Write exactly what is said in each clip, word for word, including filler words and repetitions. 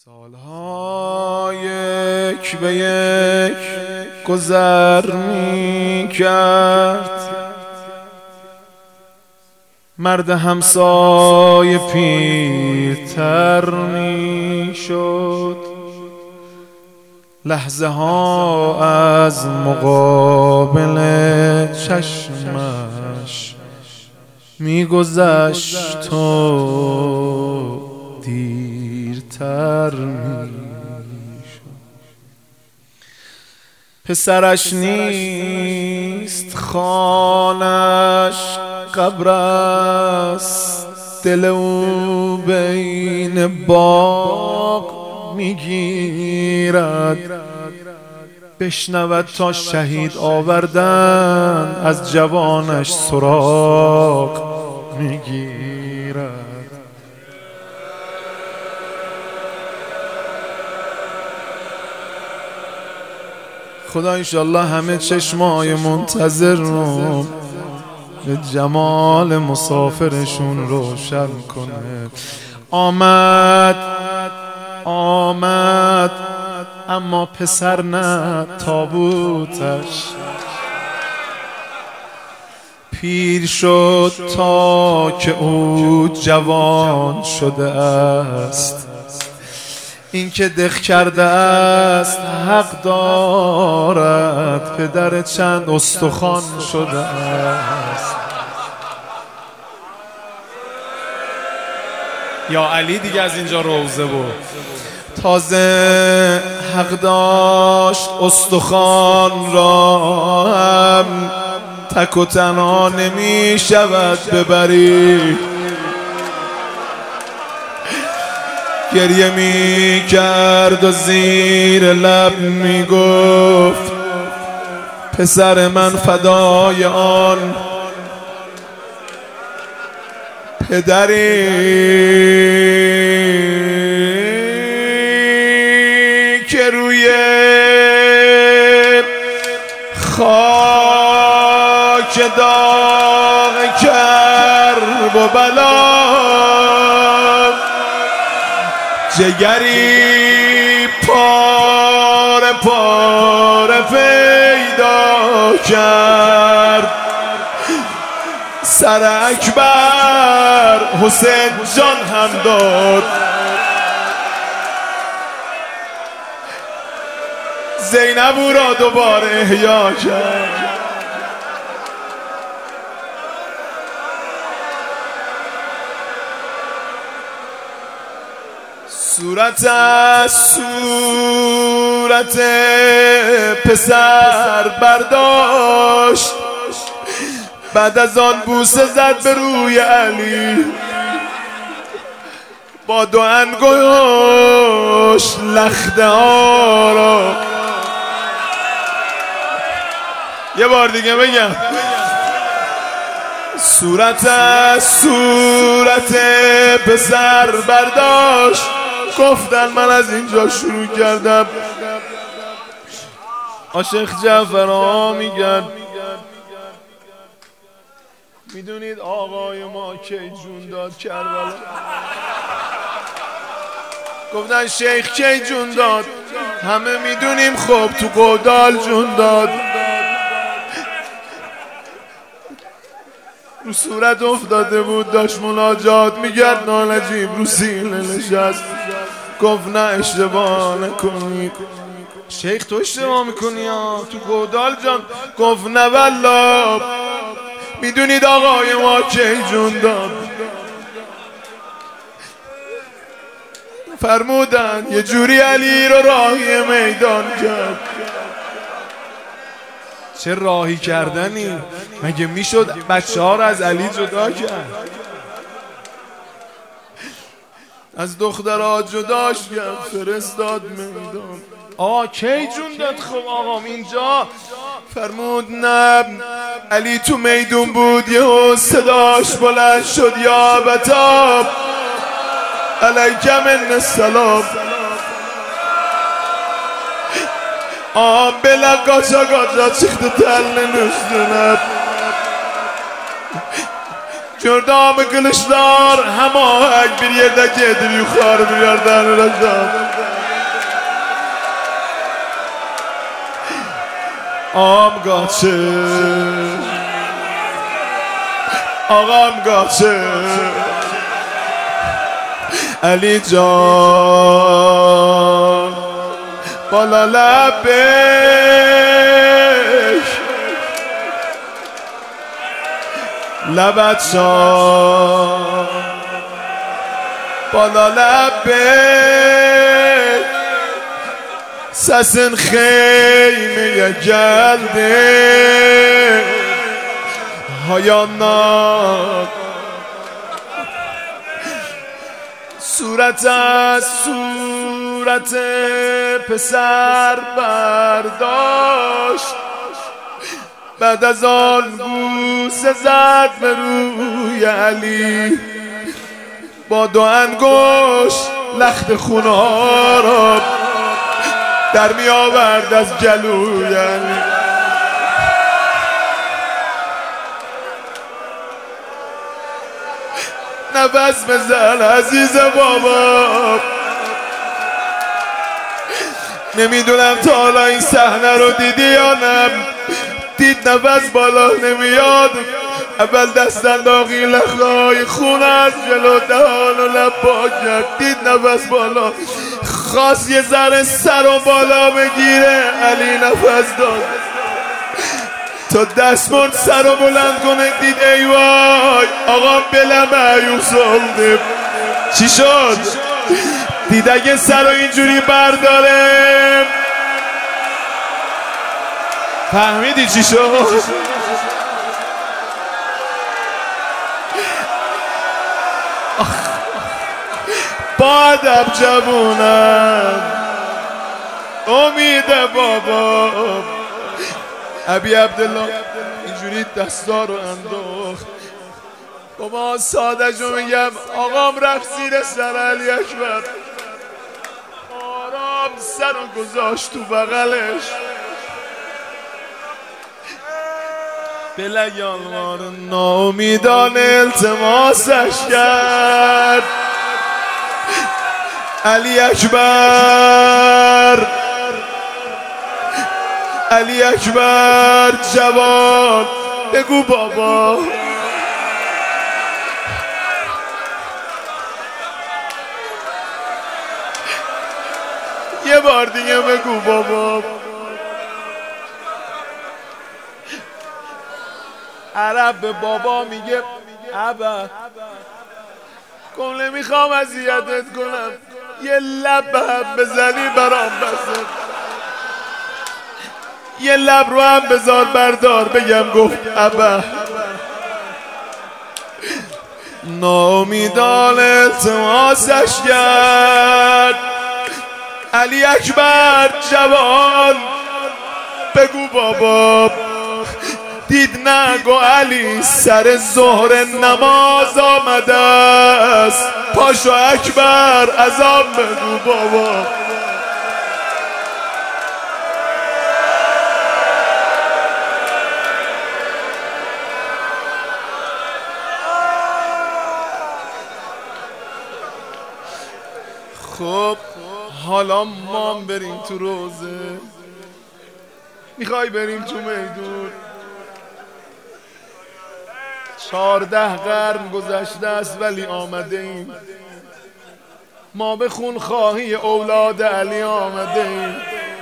سالها یک به یک گذر می کرد، مرد همسایه پیرتر می شد. لحظه ها از مقابل چشمش می گذشت و دیرتر می شد. پسرش نیست، خانش قبر است، دل او بین باغ میگیرد. بشنود تا شهید آوردن، از جوانش سراغ میگیرد. خدا انشالله همه چشمای منتظر رو به جمال مسافرشون روشن کنه. آمد آمد اما پسر نه، تابوتش پیر شد تا که او جوان شده است. این که دق کرده است حق دارد، پدر چند استخوان شده است. یا علی دیگه از اینجا روزه بود. تازه حق داشت استخوان را هم تک و تنها نمی شود ببری. گریه می کرد و زیر لب می گفت پسر من فدای آن پدری که روی خاک داغ کرب و بلا جگری پاره پاره پیدا کرد. سر اکبر حسین جان هم داد، زینب او را دوباره احیا کرد. صورت از صورت پسر برداشت، بعد از آن بوسه زد به روی علی، با دو انگشت لخته ها را. یه بار دیگه بگم. صورت از صورت پسر برداشت، گفتن من از اینجا شروع کردم. عاشق جعفر ها میگن میدونید آقای ما کی جون داد کربلا؟ گفتن شیخ کی جون داد؟ همه میدونیم خب تو گودال جون داد. رو صورت افتاده بود، داشت مناجات میگرد، نالجیب رو سینه نشست. گفت نه اشتباه نکنید شیخ، تو اشتباه میکنی ها تو گودال جان. گفت نه والله میدونید آقای ما کی جون داد؟ فرمودن یه جوری علی رو راهی میدان کرد. چه راهی کردنی؟ مگه میشد بچه ها رو از علی جدا کرد؟ از دخترها جداش کرد، فرستاد میدان. آقا کی جون داد؟ خب آقا اینجا. فرمود نه، علی تو میدون بود، یه صداش بلند شد یا بتاب علیک من السلام. آم بلا قاça قاça çıktı telinin üstüne. Gördüm kılıçlar hemahek bir yerde gelir yukarı bir yerden aşağı. Ağam qaçır, ağam qaçır, Ali can, bala lebbeyk, لبت شان بالا lebbeyk, sesin xeymeye geldi hayandan, صورت از صورت پسر برداشت، بعد از آن بوسه زد به روی علی، با دو انگشت لخت خونها را در می آورد از جلوی علی. نفس بزن عزیز بابا، نمیدونم تا حالا این صحنه رو دیدی یا نه. دید نفس بالا نمیاد، اول دست انداخی لخهای خون از جلو دهان و لب پاک کرد. دید نفس بالا خواست یه ذره سر و بالا بگیره، علی نفس داد تا دستمون سر رو بلند کنه. دید ای وای آقا بلم عیوس oldu. چی شد؟ دید اگه سر رو اینجوری برداره، فهمیدی چی شد؟ با ادب جوونم امید بابا. ابی عبدالله اینجوری دستا رو انداخت. بابا ساده جو میگم آقام رفت زیر سر علی اکبر، آرام سر رو گذاشت تو بغلش، بله یالوار ناامیدان التماسش کرد. علی اکبر علی اکبر جوان بگو بابا. یه بار دیگه بگو بابا. عرب به بابا میگه ابا کن، نمیخوام اذیتت کنم، یه لب به هم بزنی برام بسه، یه لب رو هم بذار بردار بگم گفت ابا. ناامیدان التماسش کرد. علی اکبر جوان بگو بابا. دید نگو علی سر ظهر نماز آمده است، پاشو اکبر ازام بگو بابا. خب حالا ما بریم تو روزه، میخوای بریم تو میدون؟ چارده قرن گذشته است ولی آمده ایم، ما به خونخواهی اولاد علی آمده ایم.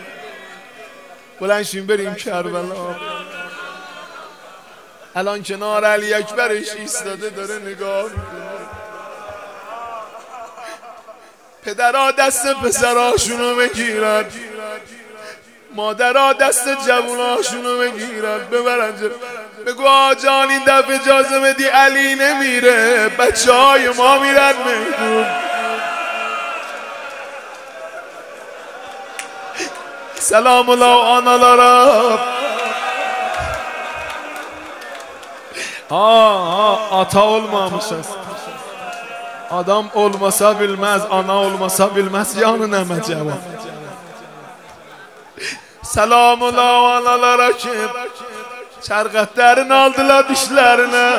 بلند شیم بریم کربلا. الان کنار علی اکبرش ایستاده داره نگاه میکنه. پدرها دست پسراشونو بگیرن، مادرها دست جووناشونو بگیرن ببرن. بگو آجان این دفعه اجازه بدی علی نمیره، بچه های ما میرن میدون. سلام الله آناlara. Aa, ata olmamışız. Adam olmasa bilmez, ana olmasa bilmez, yanı neme cevap. Selamun analara ki çarqatlarını aldılar dişlerine.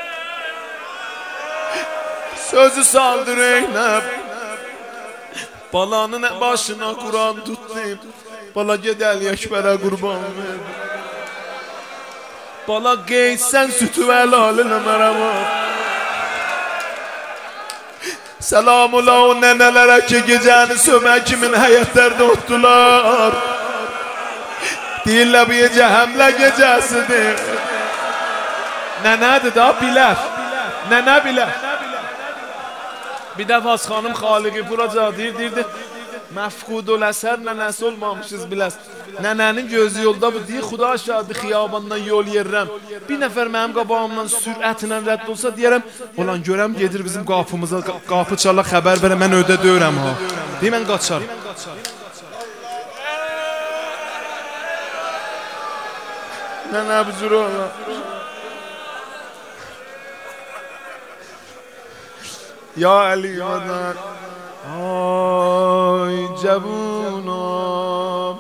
Sözü saldı Reynep, Balanın başına Kur'an tuttum. Bala gedel Ekber'e kurban ver. Bala qeydsən sütü və lalinə mərəma. Selam ola o nənələrə ki gecəni sömən kimin həyətlərdə otdular. Deyirlər bu gecə həmlə gecəsidir. Nənədir da bilər. Nənə bilər. Bir dəfə az xanım Xaliqi Puraca deyir, deyirdi məfqud ol əsər nənəsi olmamışız biləz. Nənənin gözü yolda bu deyir, xuda aşağı xiyabandan yol yerirəm. Bir nəfər mənim qabağımdan sürətlə rədd olsa deyərəm, olan görəm gedir bizim qapımıza, qapı çala xəbər verəm, mən ödə döyürəm ha. Deyir, mən qaçarım. Nənə bu cür ola. Ya Əli Madan. Ay cevunam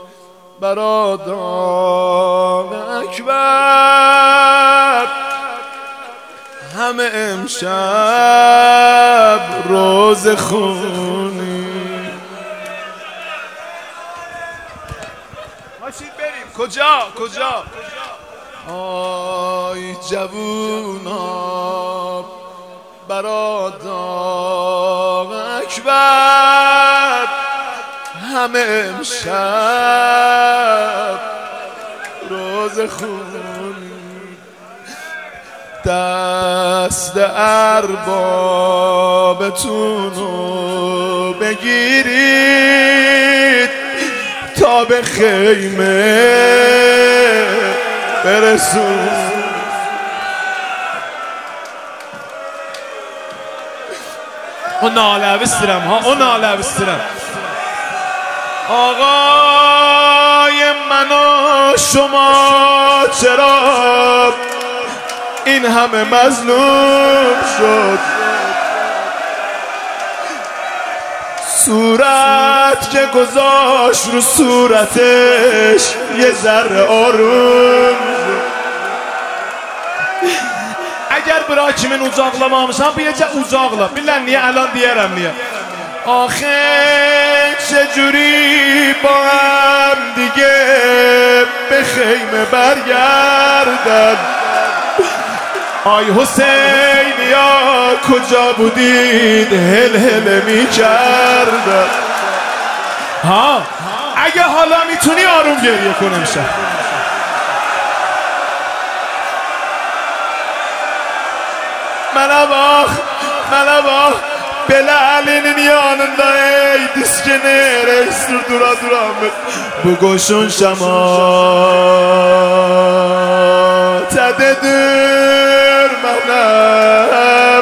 برادر اکبر همه امشب روز خونی ماشین بریم کجا کجا آی جوونا برادر اکبر همه امشب روز خون دست اربابتونو بگیرید تا به خیمه برسون o nalə bistirəm ha o nalə bistirəm آقای من و شما چرا این همه مظلوم شد صورت که گذاشت رو صورتش یه ذره آروم اگر برای kimin ucaqlamamışam bir yecə ucaqla bilən niyə الان deyərəm niyə آخه چجوری با هم دیگه به خیمه برگردن آی حسین یا کجا بودید هل هل می کردن ها اگه حالا میتونی آروم گریه کنم شد منم آخ منم آخ Belalinin yanında ey diskini reistir dura dura bu koşun şematededir mənim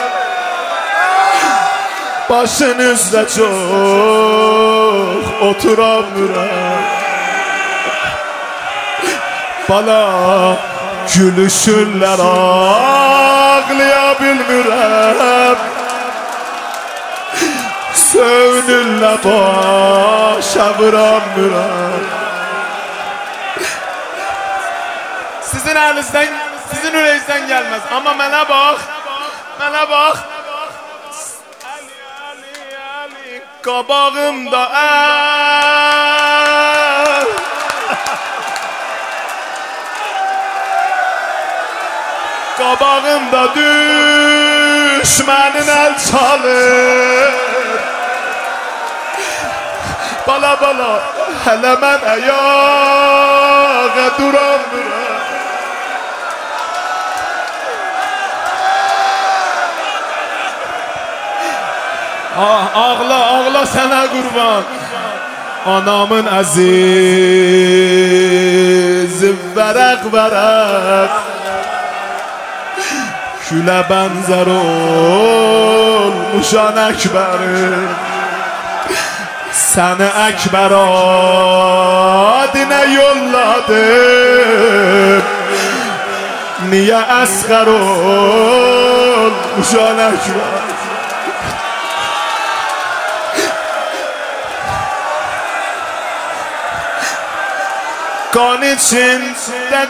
başınızda çok oturamıram bana gülüşürler ağlayabilmirəm Sövdünlə başa vuramıram Sizin əlinizdən, sizin ürəyinizdən gəlməz Amma mənə bax, mənə bax Əli, Əli, Əli Qabağımda əl Qabağımda düşmənin əl çalır Bala bala hələ mən ayağa duramıram Ah ağla ağla sənə qurban Anamın əziz vərəq vərəq Külə bənzər olmuşan əkbərim Səni Əkbər adinə yolladım Niyə əsqər olmuşan Əkbər Qan içində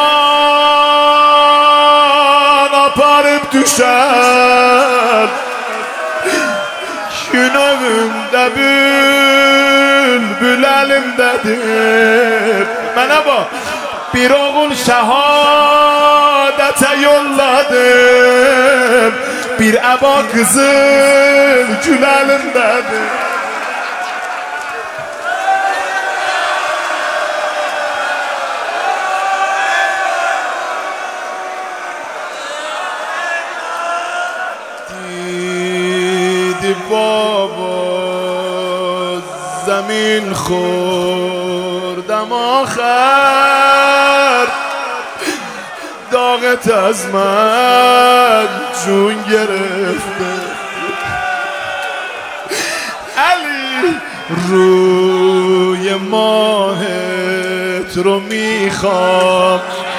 qan aparıb düşər Günövündə bülbül elimdedir. Mənə bax, bir oğul şəhadətə yolladım, bir əba qızıl gül əlimdədir. دیدی بابا زمین خوردم آخر، داغت از من جون گرفته. علی روی ماهت رو میخوام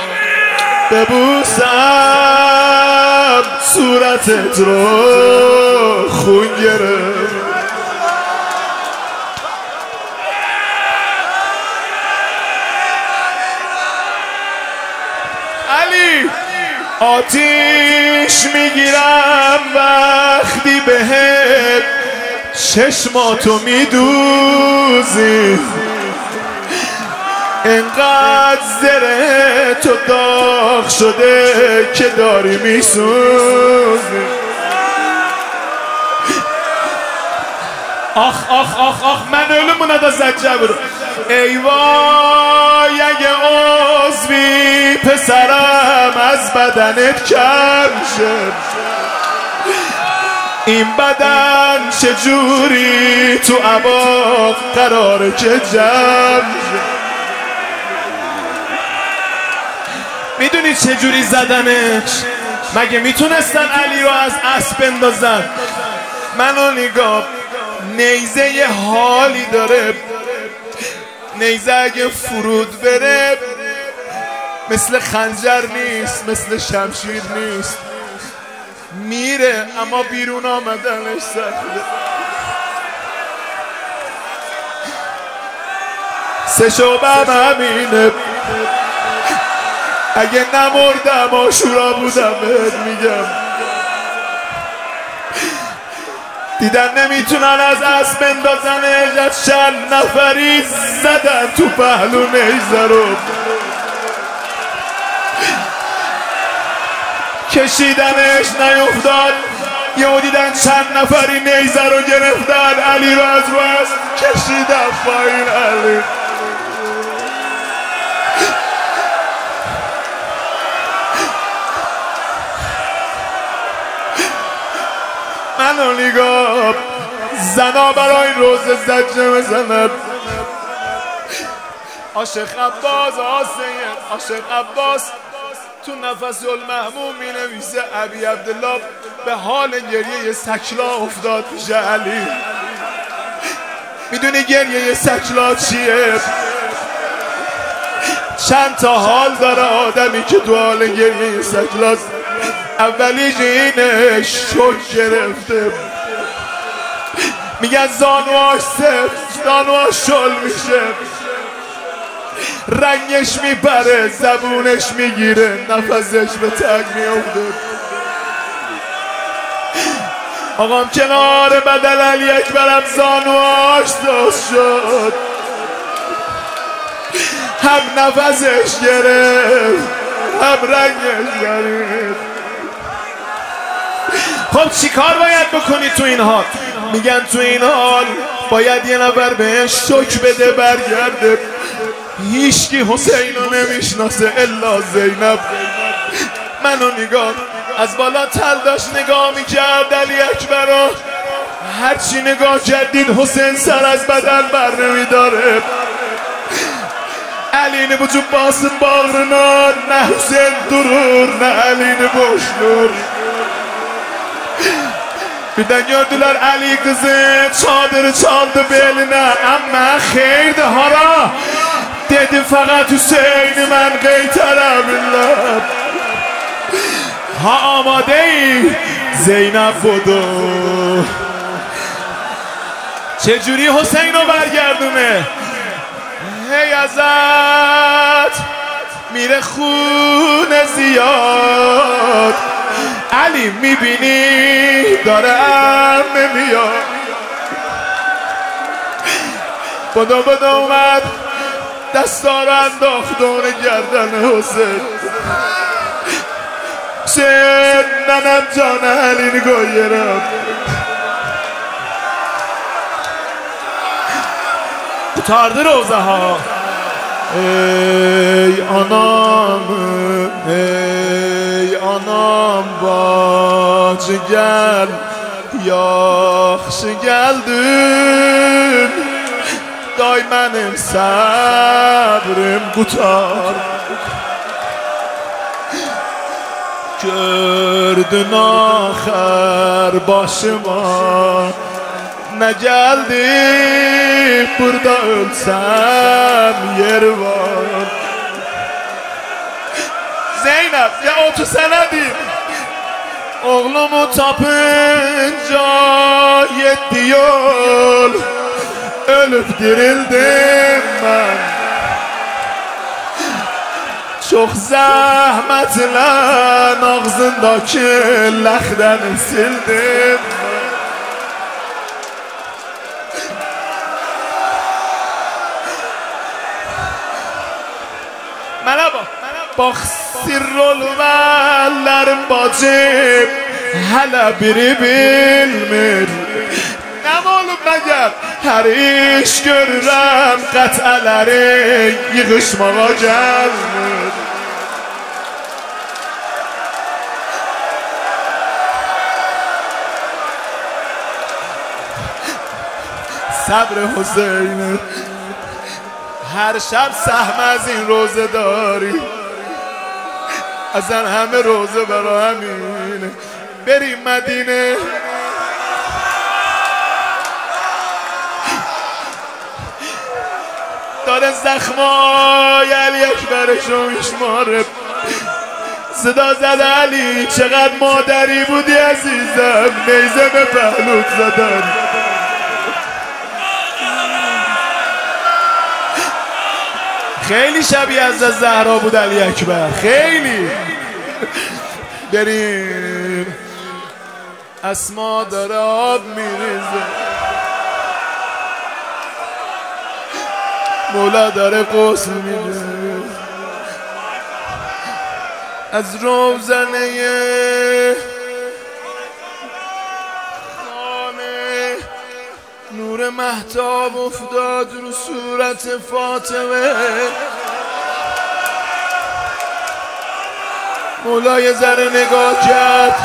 ببوسم، صورتت رو خون گرفت. علی آتیش میگیرم وقتی بهت چشماتو میدوزی، انقدر زره تو داغ شده که داری میسوزی. آخ آخ آخ آخ من ölümüne de زجبر. ای وای اگه عضوی پسرم از بدنت کم شد، این بدن چجوری تو عباق قراره که جمع شد. میدونی چجوری زدنش؟ مگه میتونستن علی رو از اسب بندازن؟ منو نگاه، نیزه یه حالی داره، نیزه اگه فرود بره مثل خنجر نیست، مثل شمشیر نیست، میره اما بیرون آمدنش سخته. سه شعبم همینه، اگه نمردم آشورا بودم بهت میگم. دیدن نمیتونن از اسب بندازنش، از چند نفری زدن تو پهلو نیزه رو، کشیدنش نیفتاد. یهو دیدن چند نفری نیزه رو گرفتن، علی رو از رو اسب کشیدن پایین. علی منو نگاه، زنا برای روز زجه بزند. عاشق عباس آسین، عاشق عباس تو نفس المحموم می نویسه ابی عبدالله به حال گریه سکلا افتاد پیش علی. میدونی گریه سکلا چیه؟ چند تا حال داره آدمی که تو حال گریه سکلاست. اولیش اینه شوک گرفته، میگن زانواش سفت، زانواش شل میشه، رنگش میپره، زبونش میگیره، نفسش به تک میافته. آقام کنار بدل علی اکبرم زانواش دست شد، هم نفسش گرفت هم رنگش گرفت. خب چی کار باید بکنی تو این حال؟ میگن تو این حال باید یه نفر بهش شک بده برگرده. هیچکی حسین رو نمیشناسه الا زینب. منو نگاه، از بالا تل داشت نگاه میکرد علی اکبر رو، هرچی نگاه کردید حسین سر از بدن بر نمیداره. علی ne buçuk basın bağrına, ne Hüseyin durur, ne Ali'ni boşlur. Birden gördüler Ali kızı, çadırı çaldı beline, ama xeyirdi hara, dedi fakat Hüseyin'i mən qeytərəmirlər. Ha amadeyi Zeynep budur. چجوری حسین رو برگردونه؟ هی ازت میره خون زیاد، علی میبینی دارم نمیاد. بدا بدا اومد دستا رو انداخت دور گردن حسین. حسین ننم جان علی نگاه گرم kurtardı روزه ها. Ey anam, ey anam bacı gel, yaxşı geldin. Day mənim səbrim qutar. Gördün axır başıma ne geldi, burada ölsem yer var. Zeynep ya otuz senedir oğlumu tapınca yetti yol, ölüp dirildim ben. Çok zahmetle ağzındaki ləkdəni sildim. Mənə bax, bax sirrolvəllərim bacım hələ biri bilmir. Nə olub məgər? Hər iş görürəm qətələrin yığışmağa gəlmir. صبر حسین هر شب سهم از این روزه داری، ازن همه روزه برا همینه. بریم مدینه داره زخمای علی اکبرشو میشماره. صدا زد علی چقدر مادری بودی عزیزم، نیزه به پهلوت زدن. خیلی شبیه از زهرا بود علی اکبر، خیلی. بریم اسما داره آب میریزه، مولا داره غسل میده. از روزنه خانه نور مهتاب افتاد رو صورت فاطمه. مولا یه ذره نگاه کرد،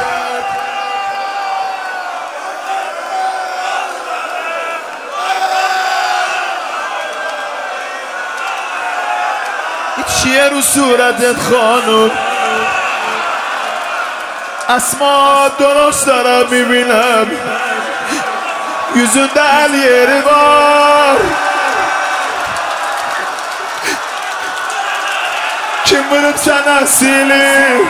چیه رو صورتت خانم؟ اسما درست دارم میبینم، yüzünde el yeri var. Kim bilir sen asili?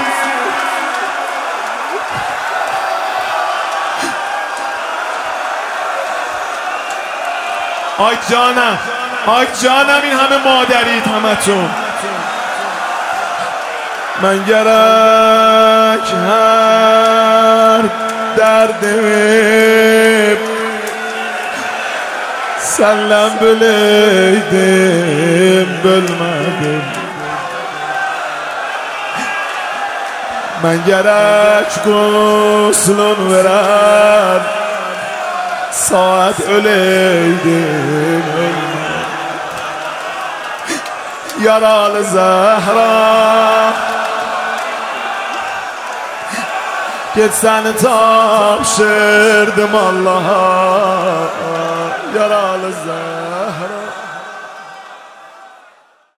Ay canım, ay canım این همه مادرید همتون. من gerek her derdimi senden bileydim, bilmedim. Ben gerek guslun veren saat öleydim, ölmedim. Yaralı Zehra git seni tapşırdım Allah'a, yaralı Zehra.